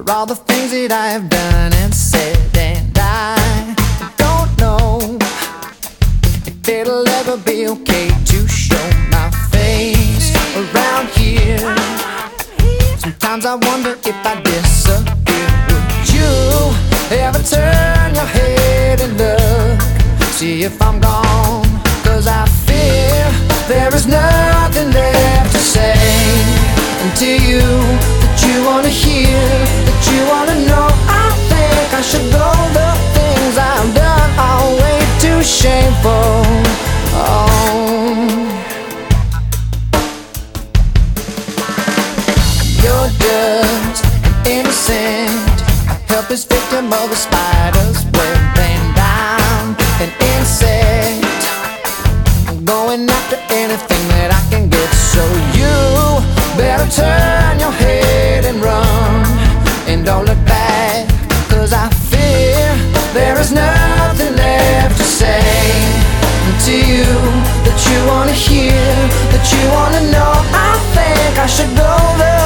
for all the things that I have done and said. And I don't know if it'll ever be okay to show my face around here. Sometimes I wonder if I disappear. Would you ever turn your head and look, see if I'm gone? 'Cause I fear there is nothing left to say. And to you, that you wanna hear, that you wanna know, I think I should go. The things I've done are way too shameful. Oh, you're just an innocent, helpless victim of a spider's web. And I'm an insect, going after anything that I can get. So you better turn your head and run, and don't look back, 'cause I fear there is nothing left to say. And to you, that you wanna hear, that you wanna know, I think I should go the